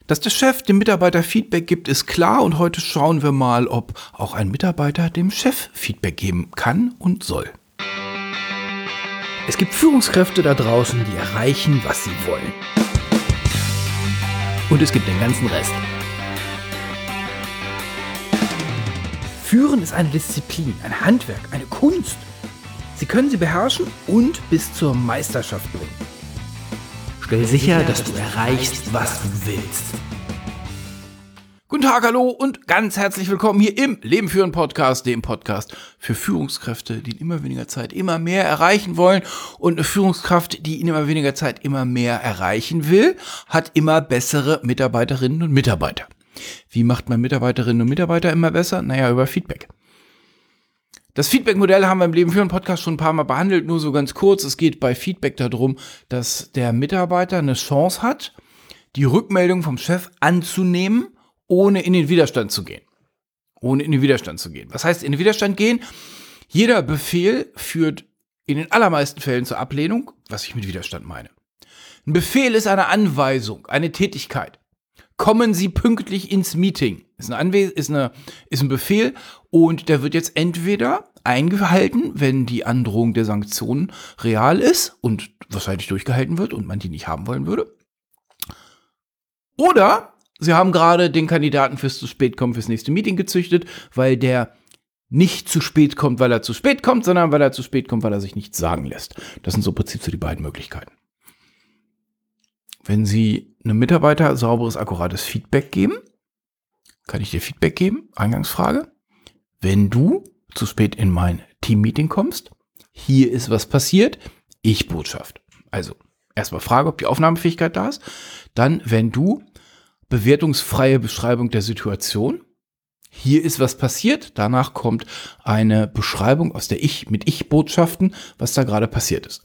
Dass der Chef dem Mitarbeiter Feedback gibt, ist klar und heute schauen wir mal, ob auch ein Mitarbeiter dem Chef Feedback geben kann und soll. Es gibt Führungskräfte da draußen, die erreichen, was sie wollen. Und es gibt den ganzen Rest. Führen ist eine Disziplin, ein Handwerk, eine Kunst. Sie können sie beherrschen und bis zur Meisterschaft bringen. Stell sicher, dass du erreichst, was du willst. Guten Tag, hallo und ganz herzlich willkommen hier im Leben führen Podcast, dem Podcast für Führungskräfte, die in immer weniger Zeit immer mehr erreichen wollen. Und eine Führungskraft, die in immer weniger Zeit immer mehr erreichen will, hat immer bessere Mitarbeiterinnen und Mitarbeiter. Wie macht man Mitarbeiterinnen und Mitarbeiter immer besser? Naja, über Feedback. Das Feedback-Modell haben wir im Leben führen Podcast schon ein paar Mal behandelt, nur so ganz kurz. Es geht bei Feedback darum, dass der Mitarbeiter eine Chance hat, die Rückmeldung vom Chef anzunehmen, ohne in den Widerstand zu gehen. Was heißt in den Widerstand gehen? Jeder Befehl führt in den allermeisten Fällen zur Ablehnung, was ich mit Widerstand meine. Ein Befehl ist eine Anweisung, eine Tätigkeit. Kommen Sie pünktlich ins Meeting. Ist ein Befehl und der wird jetzt entweder eingehalten, wenn die Androhung der Sanktionen real ist und wahrscheinlich durchgehalten wird und man die nicht haben wollen würde. Oder Sie haben gerade den Kandidaten fürs zu spät kommen fürs nächste Meeting gezüchtet, weil der nicht zu spät kommt, weil er zu spät kommt, sondern weil er zu spät kommt, weil er sich nichts sagen lässt. Das sind so im Prinzip so die beiden Möglichkeiten. Wenn Sie einem Mitarbeiter sauberes, akkurates Feedback geben, kann ich dir Feedback geben? Eingangsfrage. Wenn du zu spät in mein Teammeeting kommst, hier ist was passiert, Ich-Botschaft. Also erstmal Frage, ob die Aufnahmefähigkeit da ist. Dann, wenn du bewertungsfreie Beschreibung der Situation, hier ist was passiert. Danach kommt eine Beschreibung aus der Ich-Botschaften, was da gerade passiert ist.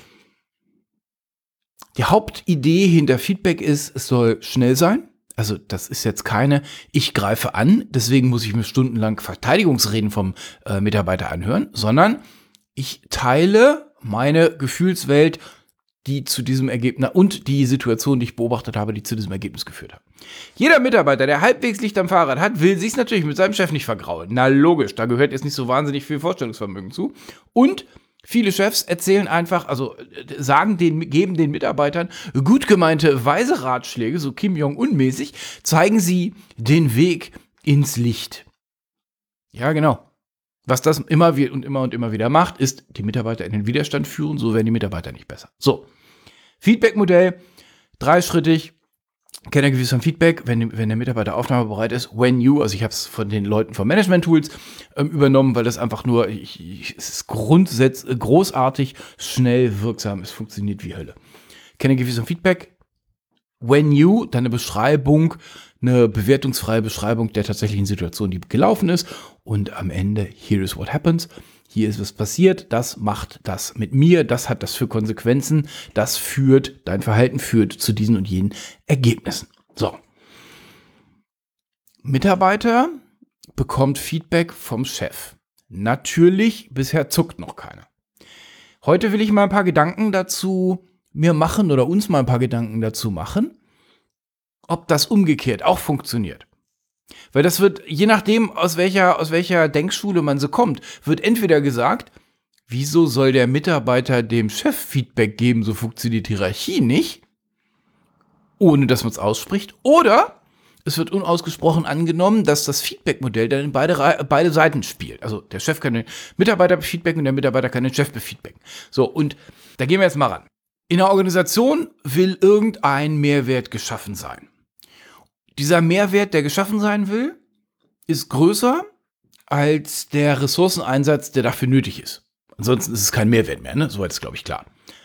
Die Hauptidee hinter Feedback ist, es soll schnell sein. Also das ist jetzt keine, ich greife an, deswegen muss ich mir stundenlang Verteidigungsreden vom Mitarbeiter anhören, sondern ich teile meine Gefühlswelt, die zu diesem Ergebnis und die Situation, die ich beobachtet habe, die zu diesem Ergebnis geführt hat. Jeder Mitarbeiter, der halbwegs Licht am Fahrrad hat, will sich natürlich mit seinem Chef nicht vergraulen. Na logisch, da gehört jetzt nicht so wahnsinnig viel Vorstellungsvermögen zu. Und viele Chefs erzählen einfach, geben den Mitarbeitern gut gemeinte, weise Ratschläge, so Kim Jong-un-mäßig, zeigen sie den Weg ins Licht. Ja, genau. Was das immer wieder macht, ist, die Mitarbeiter in den Widerstand führen, so werden die Mitarbeiter nicht besser. So, Feedback-Modell, dreischrittig, Kennergewiss von Feedback, wenn der Mitarbeiter aufnahmebereit ist, also ich habe es von den Leuten von Management-Tools übernommen, weil das einfach nur, es ist großartig, schnell, wirksam, es funktioniert wie Hölle. Kennergewiss von Feedback, dann eine Beschreibung, eine bewertungsfreie Beschreibung der tatsächlichen Situation, die gelaufen ist und am Ende, here is what happens. Hier ist was passiert, das macht das mit mir, das hat das für Konsequenzen, dein Verhalten führt zu diesen und jenen Ergebnissen. So. Mitarbeiter bekommt Feedback vom Chef. Natürlich, bisher zuckt noch keiner. Heute will ich mal ein paar Gedanken dazu uns mal ein paar Gedanken dazu machen, ob das umgekehrt auch funktioniert. Weil das wird, je nachdem, aus welcher Denkschule man so kommt, wird entweder gesagt, wieso soll der Mitarbeiter dem Chef Feedback geben, so funktioniert Hierarchie nicht, ohne dass man es ausspricht, oder es wird unausgesprochen angenommen, dass das Feedback-Modell dann in beide Seiten spielt. Also der Chef kann den Mitarbeiter befeedbacken und der Mitarbeiter kann den Chef befeedbacken. So, und da gehen wir jetzt mal ran. In einer Organisation will irgendein Mehrwert geschaffen sein. Dieser Mehrwert, der geschaffen sein will, ist größer als der Ressourceneinsatz, der dafür nötig ist. Ansonsten ist es kein Mehrwert mehr, ne? Soweit ist, glaube ich, klar.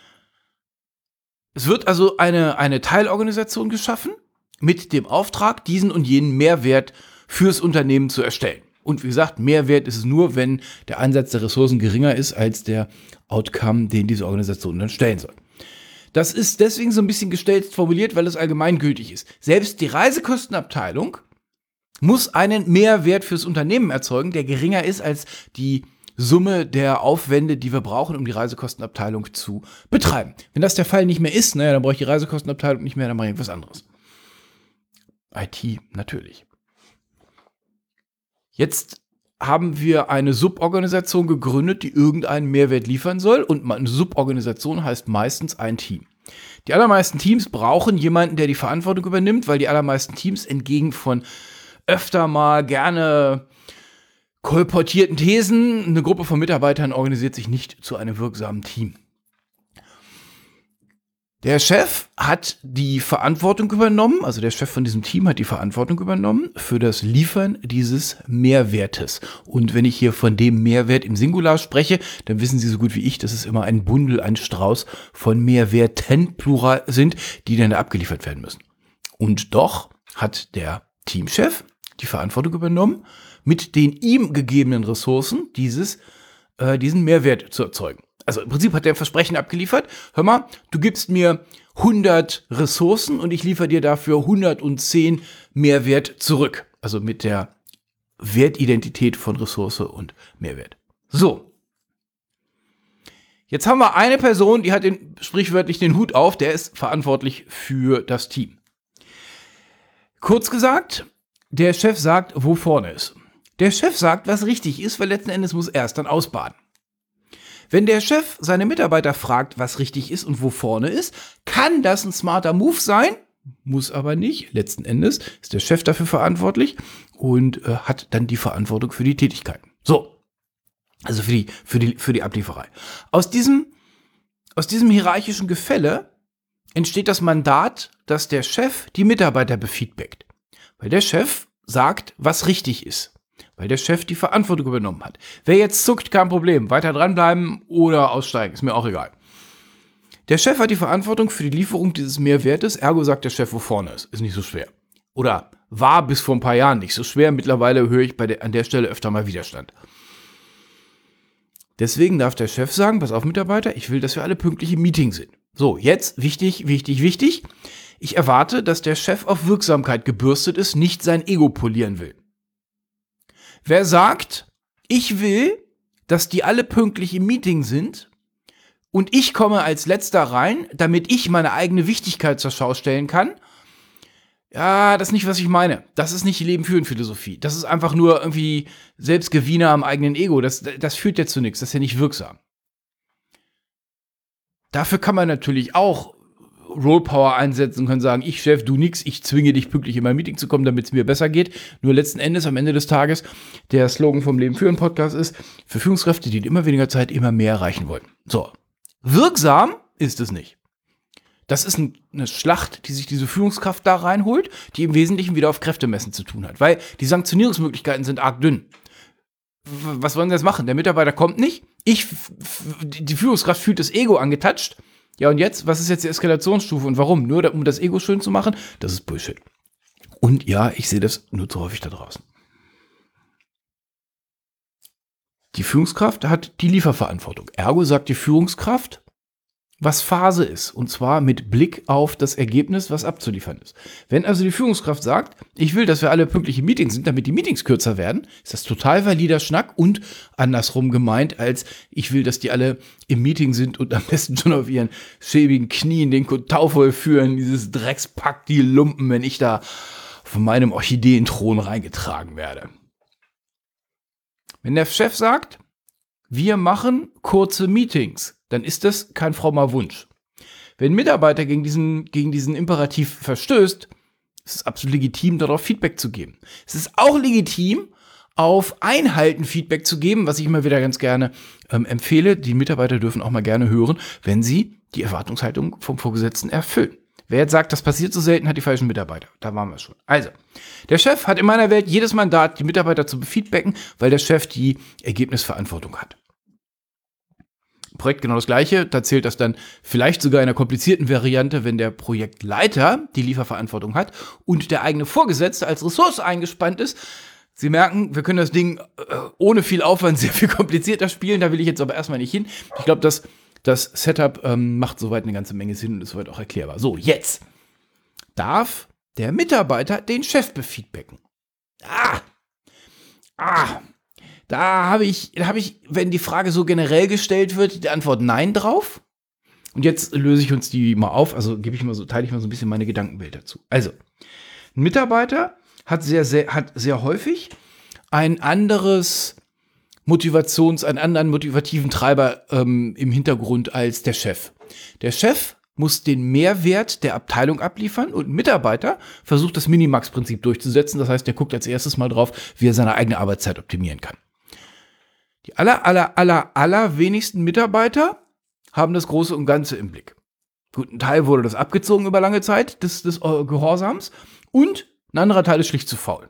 Es wird also eine Teilorganisation geschaffen mit dem Auftrag, diesen und jenen Mehrwert fürs Unternehmen zu erstellen. Und wie gesagt, Mehrwert ist es nur, wenn der Einsatz der Ressourcen geringer ist als der Outcome, den diese Organisation dann stellen soll. Das ist deswegen so ein bisschen gestellt formuliert, weil es allgemeingültig ist. Selbst die Reisekostenabteilung muss einen Mehrwert fürs Unternehmen erzeugen, der geringer ist als die Summe der Aufwände, die wir brauchen, um die Reisekostenabteilung zu betreiben. Wenn das der Fall nicht mehr ist, dann brauche ich die Reisekostenabteilung nicht mehr, dann mache ich was anderes. IT natürlich. Jetzt haben wir eine Suborganisation gegründet, die irgendeinen Mehrwert liefern soll. Und eine Suborganisation heißt meistens ein Team. Die allermeisten Teams brauchen jemanden, der die Verantwortung übernimmt, weil die allermeisten Teams entgegen von öfter mal gerne kolportierten Thesen, eine Gruppe von Mitarbeitern organisiert sich nicht zu einem wirksamen Team. Der Chef hat die Verantwortung übernommen, also der Chef von diesem Team hat die Verantwortung übernommen für das Liefern dieses Mehrwertes. Und wenn ich hier von dem Mehrwert im Singular spreche, dann wissen Sie so gut wie ich, dass es immer ein Bundel, ein Strauß von Mehrwerten, Plural, sind, die dann da abgeliefert werden müssen. Und doch hat der Teamchef die Verantwortung übernommen, mit den ihm gegebenen Ressourcen diesen Mehrwert zu erzeugen. Also im Prinzip hat er ein Versprechen abgeliefert. Hör mal, du gibst mir 100 Ressourcen und ich liefere dir dafür 110 Mehrwert zurück. Also mit der Wertidentität von Ressource und Mehrwert. So. Jetzt haben wir eine Person, die hat sprichwörtlich den Hut auf, der ist verantwortlich für das Team. Kurz gesagt, der Chef sagt, wo vorne ist. Der Chef sagt, was richtig ist, weil letzten Endes muss er es dann ausbaden. Wenn der Chef seine Mitarbeiter fragt, was richtig ist und wo vorne ist, kann das ein smarter Move sein, muss aber nicht. Letzten Endes ist der Chef dafür verantwortlich und hat dann die Verantwortung für die Tätigkeiten. So, also für die Ablieferei. Aus diesem hierarchischen Gefälle entsteht das Mandat, dass der Chef die Mitarbeiter befeedbackt. Weil der Chef sagt, was richtig ist. Weil der Chef die Verantwortung übernommen hat. Wer jetzt zuckt, kein Problem. Weiter dranbleiben oder aussteigen, ist mir auch egal. Der Chef hat die Verantwortung für die Lieferung dieses Mehrwertes, ergo sagt der Chef, wo vorne ist. Ist nicht so schwer. Oder war bis vor ein paar Jahren nicht so schwer. Mittlerweile höre ich an der Stelle öfter mal Widerstand. Deswegen darf der Chef sagen, pass auf Mitarbeiter, ich will, dass wir alle pünktlich im Meeting sind. So, jetzt wichtig. Ich erwarte, dass der Chef auf Wirksamkeit gebürstet ist, nicht sein Ego polieren will. Wer sagt, ich will, dass die alle pünktlich im Meeting sind und ich komme als Letzter rein, damit ich meine eigene Wichtigkeit zur Schau stellen kann, ja, das ist nicht, was ich meine. Das ist nicht die Leben-führen-Philosophie. Das ist einfach nur irgendwie Selbstgewinner am eigenen Ego. Das führt ja zu nichts. Das ist ja nicht wirksam. Dafür kann man natürlich auch Rolepower einsetzen und kann sagen, ich Chef, du nix, ich zwinge dich pünktlich in mein Meeting zu kommen, damit es mir besser geht. Nur letzten Endes, am Ende des Tages, der Slogan vom Leben führen Podcast ist, für Führungskräfte, die in immer weniger Zeit immer mehr erreichen wollen. So, wirksam ist es nicht. Das ist eine Schlacht, die sich diese Führungskraft da reinholt, die im Wesentlichen wieder auf Kräftemessen zu tun hat, weil die Sanktionierungsmöglichkeiten sind arg dünn. Was wollen sie jetzt machen? Der Mitarbeiter kommt nicht, die Führungskraft fühlt das Ego angetatscht. Ja, und jetzt? Was ist jetzt die Eskalationsstufe und warum? Nur um das Ego schön zu machen? Das ist Bullshit. Und ja, ich sehe das nur zu häufig da draußen. Die Führungskraft hat die Lieferverantwortung. Ergo sagt die Führungskraft, was Phase ist. Und zwar mit Blick auf das Ergebnis, was abzuliefern ist. Wenn also die Führungskraft sagt, ich will, dass wir alle pünktlich im Meeting sind, damit die Meetings kürzer werden, ist das total valider Schnack und andersrum gemeint, als ich will, dass die alle im Meeting sind und am besten schon auf ihren schäbigen Knien den Kotau vollführen, dieses Dreckspack, die Lumpen, wenn ich da von meinem Orchideenthron reingetragen werde. Wenn der Chef sagt, wir machen kurze Meetings, dann ist das kein frommer Wunsch. Wenn ein Mitarbeiter gegen diesen Imperativ verstößt, ist es absolut legitim, darauf Feedback zu geben. Es ist auch legitim, auf Einhalten Feedback zu geben, was ich immer wieder ganz gerne empfehle. Die Mitarbeiter dürfen auch mal gerne hören, wenn sie die Erwartungshaltung vom Vorgesetzten erfüllen. Wer jetzt sagt, das passiert so selten, hat die falschen Mitarbeiter. Da waren wir schon. Also, der Chef hat in meiner Welt jedes Mandat, die Mitarbeiter zu befeedbacken, weil der Chef die Ergebnisverantwortung hat. Projekt genau das Gleiche, da zählt das dann vielleicht sogar in einer komplizierten Variante, wenn der Projektleiter die Lieferverantwortung hat und der eigene Vorgesetzte als Ressource eingespannt ist. Sie merken, wir können das Ding ohne viel Aufwand sehr viel komplizierter spielen, da will ich jetzt aber erstmal nicht hin. Ich glaube, das Setup macht soweit eine ganze Menge Sinn und ist soweit auch erklärbar. So, jetzt darf der Mitarbeiter den Chef befeedbacken. Da habe ich, wenn die Frage so generell gestellt wird, die Antwort Nein drauf. Und jetzt löse ich uns die mal auf, also teile ich mal so ein bisschen meine Gedankenwelt dazu. Also, Ein Mitarbeiter hat sehr häufig einen anderen motivativen Treiber im Hintergrund als der Chef. Der Chef muss den Mehrwert der Abteilung abliefern und ein Mitarbeiter versucht das Minimax-Prinzip durchzusetzen. Das heißt, der guckt als erstes mal drauf, wie er seine eigene Arbeitszeit optimieren kann. Die allerwenigsten Mitarbeiter haben das Große und Ganze im Blick. Gut, ein Teil wurde das abgezogen über lange Zeit des Gehorsams und ein anderer Teil ist schlicht zu faul.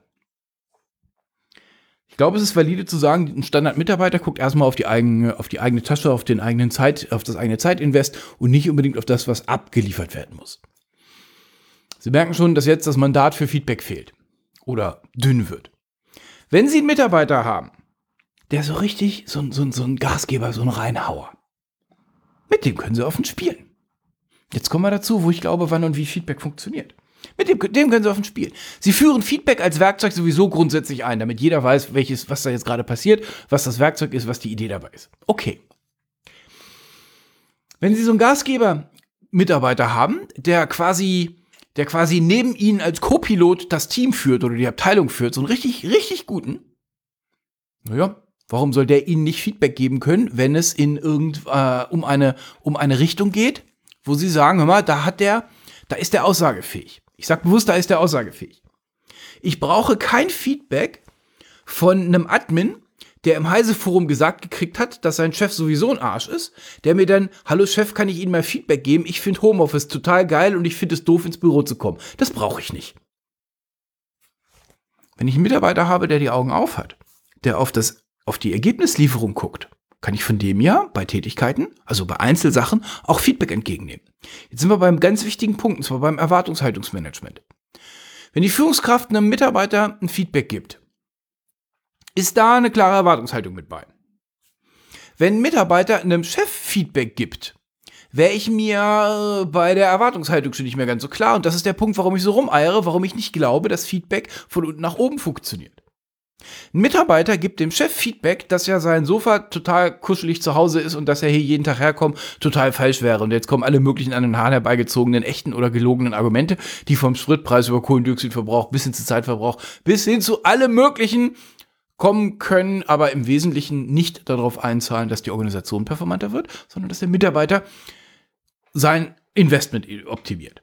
Ich glaube, es ist valide zu sagen, ein Standard-Mitarbeiter guckt erstmal auf die eigene Tasche, auf das eigene Zeitinvest und nicht unbedingt auf das, was abgeliefert werden muss. Sie merken schon, dass jetzt das Mandat für Feedback fehlt oder dünn wird. Wenn Sie einen Mitarbeiter haben, der so richtig, so ein Gasgeber, so ein Reinhauer, mit dem können Sie offen spielen. Jetzt kommen wir dazu, wo ich glaube, wann und wie Feedback funktioniert. Mit dem können Sie offen spielen. Sie führen Feedback als Werkzeug sowieso grundsätzlich ein, damit jeder weiß, was da jetzt gerade passiert, was das Werkzeug ist, was die Idee dabei ist. Okay. Wenn Sie so einen Gasgeber-Mitarbeiter haben, der quasi neben Ihnen als Co-Pilot das Team führt oder die Abteilung führt, so einen richtig guten, naja, warum soll der Ihnen nicht Feedback geben können, wenn es um eine Richtung geht, wo Sie sagen, hör mal, da ist der aussagefähig. Ich sage bewusst, da ist der aussagefähig. Ich brauche kein Feedback von einem Admin, der im Heise-Forum gesagt gekriegt hat, dass sein Chef sowieso ein Arsch ist, der mir dann, hallo Chef, kann ich Ihnen mal Feedback geben? Ich finde Homeoffice total geil und ich finde es doof, ins Büro zu kommen. Das brauche ich nicht. Wenn ich einen Mitarbeiter habe, der die Augen auf hat, der auf die Ergebnislieferung guckt, kann ich von dem ja bei Tätigkeiten, also bei Einzelsachen, auch Feedback entgegennehmen. Jetzt sind wir beim ganz wichtigen Punkt, und zwar beim Erwartungshaltungsmanagement. Wenn die Führungskraft einem Mitarbeiter ein Feedback gibt, ist da eine klare Erwartungshaltung mit bei. Wenn ein Mitarbeiter einem Chef Feedback gibt, wäre ich mir bei der Erwartungshaltung schon nicht mehr ganz so klar. Und das ist der Punkt, warum ich so rumeiere, warum ich nicht glaube, dass Feedback von unten nach oben funktioniert. Ein Mitarbeiter gibt dem Chef Feedback, dass ja sein Sofa total kuschelig zu Hause ist und dass er hier jeden Tag herkommt, total falsch wäre. Und jetzt kommen alle möglichen an den Haaren herbeigezogenen, echten oder gelogenen Argumente, die vom Spritpreis über Kohlendioxidverbrauch bis hin zu Zeitverbrauch, bis hin zu allem Möglichen kommen können, aber im Wesentlichen nicht darauf einzahlen, dass die Organisation performanter wird, sondern dass der Mitarbeiter sein Investment optimiert.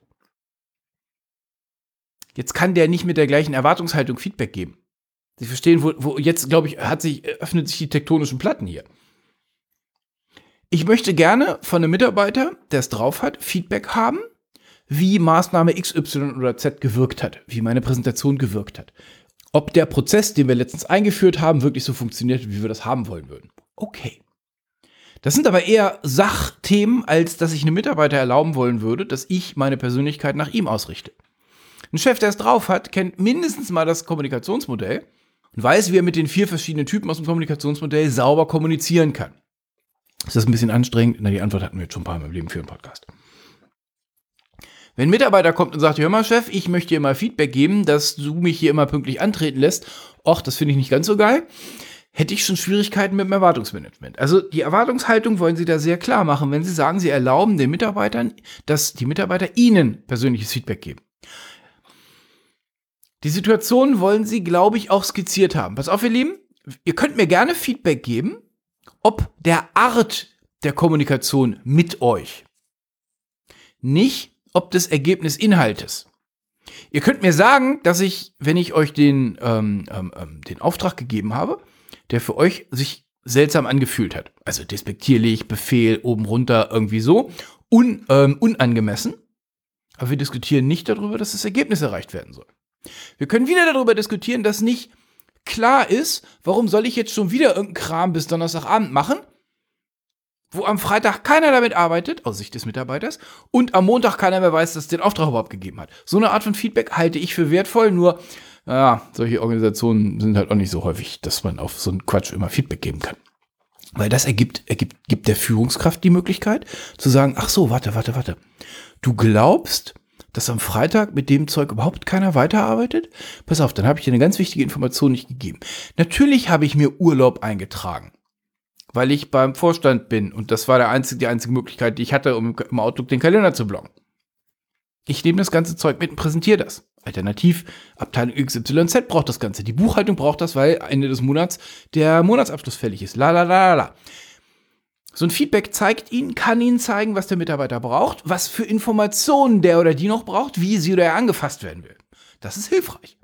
Jetzt kann der nicht mit der gleichen Erwartungshaltung Feedback geben. Sie verstehen, wo jetzt, glaube ich, öffnen sich die tektonischen Platten hier. Ich möchte gerne von einem Mitarbeiter, der es drauf hat, Feedback haben, wie Maßnahme X, Y oder Z gewirkt hat, wie meine Präsentation gewirkt hat. Ob der Prozess, den wir letztens eingeführt haben, wirklich so funktioniert, wie wir das haben wollen würden. Okay. Das sind aber eher Sachthemen, als dass ich einem Mitarbeiter erlauben wollen würde, dass ich meine Persönlichkeit nach ihm ausrichte. Ein Chef, der es drauf hat, kennt mindestens mal das Kommunikationsmodell und weiß, wie er mit den 4 verschiedenen Typen aus dem Kommunikationsmodell sauber kommunizieren kann. Ist das ein bisschen anstrengend? Na, die Antwort hatten wir jetzt schon ein paar Mal im Leben für einen Podcast. Wenn ein Mitarbeiter kommt und sagt, hör mal Chef, ich möchte dir mal Feedback geben, dass du mich hier immer pünktlich antreten lässt, och, das finde ich nicht ganz so geil, hätte ich schon Schwierigkeiten mit dem Erwartungsmanagement. Also die Erwartungshaltung wollen Sie da sehr klar machen, wenn Sie sagen, Sie erlauben den Mitarbeitern, dass die Mitarbeiter Ihnen persönliches Feedback geben. Die Situation wollen Sie, glaube ich, auch skizziert haben. Pass auf, ihr Lieben, ihr könnt mir gerne Feedback geben, ob der Art der Kommunikation mit euch. Nicht, ob des Ergebnisinhaltes. Ihr könnt mir sagen, dass ich, wenn ich euch den Auftrag gegeben habe, der für euch sich seltsam angefühlt hat, also despektierlich, Befehl, oben runter, irgendwie so, unangemessen, aber wir diskutieren nicht darüber, dass das Ergebnis erreicht werden soll. Wir können wieder darüber diskutieren, dass nicht klar ist, warum soll ich jetzt schon wieder irgendeinen Kram bis Donnerstagabend machen, wo am Freitag keiner damit arbeitet, aus Sicht des Mitarbeiters, und am Montag keiner mehr weiß, dass es den Auftrag überhaupt gegeben hat. So eine Art von Feedback halte ich für wertvoll, nur solche Organisationen sind halt auch nicht so häufig, dass man auf so einen Quatsch immer Feedback geben kann. Weil das gibt der Führungskraft die Möglichkeit zu sagen, ach so, warte. Du glaubst, dass am Freitag mit dem Zeug überhaupt keiner weiterarbeitet? Pass auf, dann habe ich dir eine ganz wichtige Information nicht gegeben. Natürlich habe ich mir Urlaub eingetragen, weil ich beim Vorstand bin und das war die einzige Möglichkeit, die ich hatte, um im Outlook den Kalender zu blocken. Ich nehme das ganze Zeug mit und präsentiere das. Alternativ, Abteilung XYZ braucht das Ganze. Die Buchhaltung braucht das, weil Ende des Monats der Monatsabschluss fällig ist. So ein Feedback kann Ihnen zeigen, was der Mitarbeiter braucht, was für Informationen der oder die noch braucht, wie sie oder er angefasst werden will. Das ist hilfreich.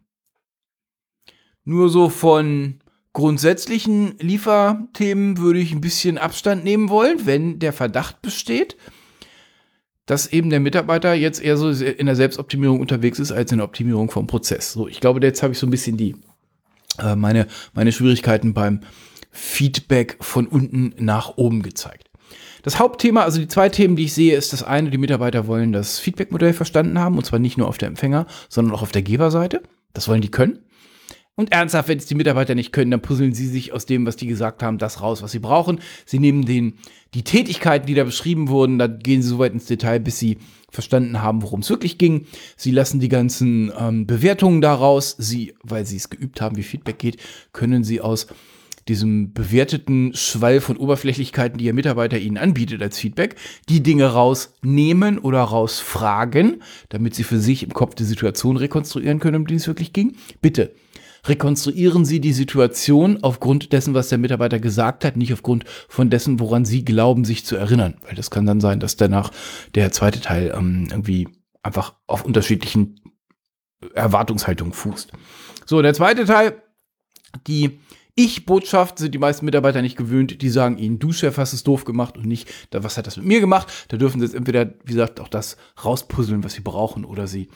Nur so von grundsätzlichen Lieferthemen würde ich ein bisschen Abstand nehmen wollen, wenn der Verdacht besteht, dass eben der Mitarbeiter jetzt eher so in der Selbstoptimierung unterwegs ist, als in der Optimierung vom Prozess. So, ich glaube, jetzt habe ich so ein bisschen meine Schwierigkeiten beim Feedback von unten nach oben gezeigt. Das Hauptthema, also die zwei Themen, die ich sehe, ist das eine, die Mitarbeiter wollen das Feedback-Modell verstanden haben, und zwar nicht nur auf der Empfänger, sondern auch auf der Geberseite. Das wollen die können. Und ernsthaft, wenn es die Mitarbeiter nicht können, dann puzzeln sie sich aus dem, was die gesagt haben, das raus, was sie brauchen. Sie nehmen die Tätigkeiten, die da beschrieben wurden, da gehen sie so weit ins Detail, bis sie verstanden haben, worum es wirklich ging. Sie lassen die ganzen Bewertungen da raus. Weil sie es geübt haben, wie Feedback geht, können sie aus diesem bewerteten Schwall von Oberflächlichkeiten, die Ihr Mitarbeiter Ihnen anbietet als Feedback, die Dinge rausnehmen oder rausfragen, damit Sie für sich im Kopf die Situation rekonstruieren können, um die es wirklich ging. Bitte rekonstruieren Sie die Situation aufgrund dessen, was der Mitarbeiter gesagt hat, nicht aufgrund von dessen, woran Sie glauben, sich zu erinnern. Weil das kann dann sein, dass danach der zweite Teil irgendwie einfach auf unterschiedlichen Erwartungshaltungen fußt. So, der zweite Teil, die Ich-Botschaft sind die meisten Mitarbeiter nicht gewöhnt. Die sagen ihnen, du Chef hast es doof gemacht und nicht, was hat das mit mir gemacht? Da dürfen sie jetzt entweder, wie gesagt, auch das rauspuzzeln, was sie brauchen, oder sie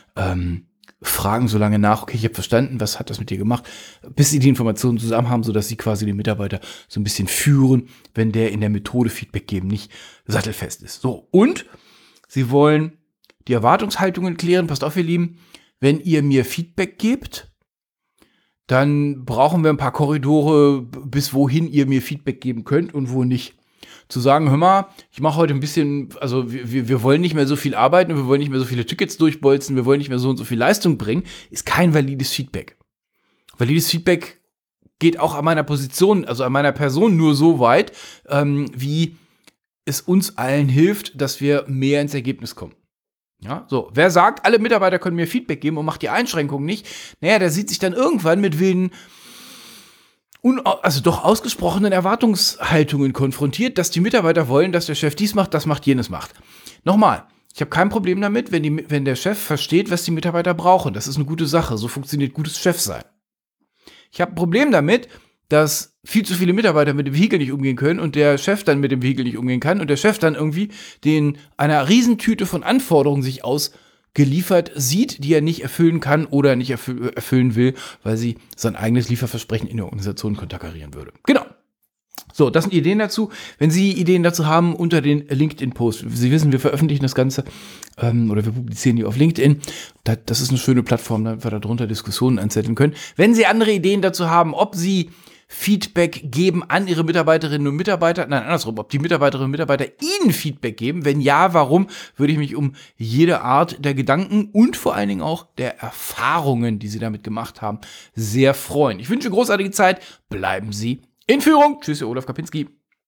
fragen so lange nach, okay, ich habe verstanden, was hat das mit dir gemacht, bis sie die Informationen zusammen haben, sodass sie quasi den Mitarbeiter so ein bisschen führen, wenn der in der Methode Feedback geben nicht sattelfest ist. So, und sie wollen die Erwartungshaltungen klären. Passt auf, ihr Lieben, wenn ihr mir Feedback gebt, dann brauchen wir ein paar Korridore, bis wohin ihr mir Feedback geben könnt und wo nicht. Zu sagen, hör mal, ich mache heute ein bisschen, also wir wollen nicht mehr so viel arbeiten, wir wollen nicht mehr so viele Tickets durchbolzen, wir wollen nicht mehr so und so viel Leistung bringen, ist kein valides Feedback. Valides Feedback geht auch an meiner Position, also an meiner Person nur so weit, wie es uns allen hilft, dass wir mehr ins Ergebnis kommen. Ja, so, wer sagt, alle Mitarbeiter können mir Feedback geben und macht die Einschränkungen nicht, naja, der sieht sich dann irgendwann mit wilden, also doch ausgesprochenen Erwartungshaltungen konfrontiert, dass die Mitarbeiter wollen, dass der Chef dies macht, das macht, jenes macht. Nochmal, ich habe kein Problem damit, wenn der Chef versteht, was die Mitarbeiter brauchen. Das ist eine gute Sache, so funktioniert gutes Chefsein. Ich habe ein Problem damit, dass viel zu viele Mitarbeiter mit dem Vehikel nicht umgehen können und der Chef dann mit dem Vehikel nicht umgehen kann und der Chef dann irgendwie einer Riesentüte von Anforderungen sich ausgeliefert sieht, die er nicht erfüllen kann oder nicht erfüllen will, weil sie sein eigenes Lieferversprechen in der Organisation konterkarieren würde. Genau. So, das sind Ideen dazu. Wenn Sie Ideen dazu haben, unter den LinkedIn-Post. Sie wissen, wir veröffentlichen das Ganze oder wir publizieren die auf LinkedIn. Das ist eine schöne Plattform, damit wir darunter Diskussionen anzetteln können. Wenn Sie andere Ideen dazu haben, ob Sie Feedback geben an Ihre Mitarbeiterinnen und Mitarbeiter, nein, andersrum, ob die Mitarbeiterinnen und Mitarbeiter Ihnen Feedback geben, wenn ja, warum, würde ich mich um jede Art der Gedanken und vor allen Dingen auch der Erfahrungen, die Sie damit gemacht haben, sehr freuen. Ich wünsche großartige Zeit, bleiben Sie in Führung. Tschüss, Ihr Olaf Kapinski.